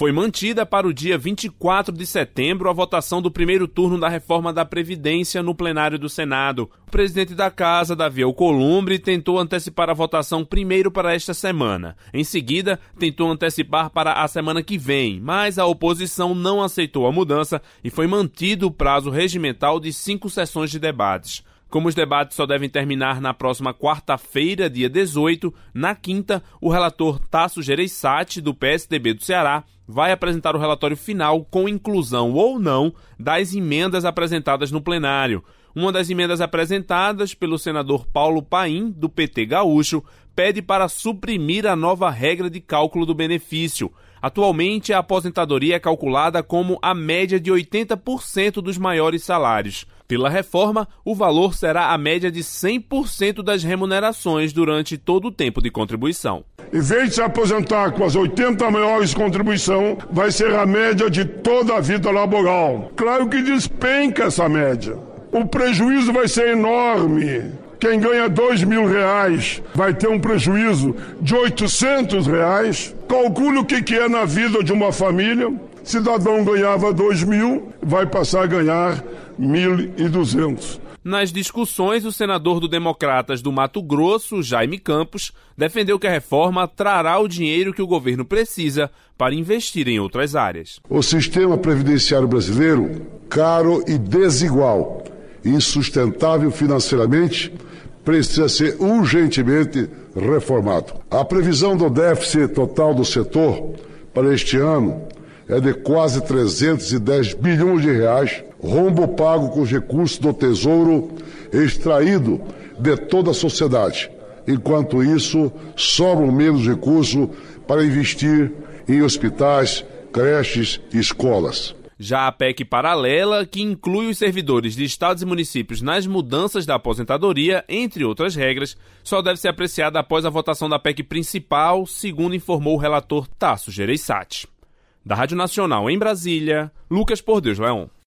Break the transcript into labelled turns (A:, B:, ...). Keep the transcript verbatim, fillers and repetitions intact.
A: Foi mantida para o dia vinte e quatro de setembro a votação do primeiro turno da reforma da Previdência no plenário do Senado. O presidente da Casa, Davi Alcolumbre, tentou antecipar a votação primeiro para esta semana. Em seguida, tentou antecipar para a semana que vem, mas a oposição não aceitou a mudança e foi mantido o prazo regimental de cinco sessões de debates. Como os debates só devem terminar na próxima quarta-feira, dia dezoito, na quinta, o relator Tasso Gereissati, do P S D B do Ceará, vai apresentar o relatório final com inclusão ou não das emendas apresentadas no plenário. Uma das emendas apresentadas pelo senador Paulo Paim, do P T gaúcho, pede para suprimir a nova regra de cálculo do benefício. Atualmente, a aposentadoria é calculada como a média de oitenta por cento dos maiores salários. Pela reforma, o valor será a média de cem por cento das remunerações durante todo o tempo de contribuição.
B: Em vez de se aposentar com as oitenta maiores contribuições, vai ser a média de toda a vida laboral. Claro que despenca essa média. O prejuízo vai ser enorme. Quem ganha dois mil reais vai ter um prejuízo de oitocentos reais. Calcule o que é na vida de uma família. Cidadão ganhava dois mil, vai passar a ganhar mil e duzentos.
A: Nas discussões, o senador do Democratas do Mato Grosso, Jaime Campos, defendeu que a reforma trará o dinheiro que o governo precisa para investir em outras áreas.
C: O sistema previdenciário brasileiro, caro e desigual, insustentável financeiramente, precisa ser urgentemente reformado. A previsão do déficit total do setor para este ano é de quase trezentos e dez bilhões de reais, rombo pago com os recursos do Tesouro extraído de toda a sociedade. Enquanto isso, sobram menos recursos para investir em hospitais, creches e escolas.
A: Já a P E C paralela, que inclui os servidores de estados e municípios nas mudanças da aposentadoria, entre outras regras, só deve ser apreciada após a votação da P E C principal, segundo informou o relator Tasso Gereissati. Da Rádio Nacional em Brasília, Lucas Por Deus Leão.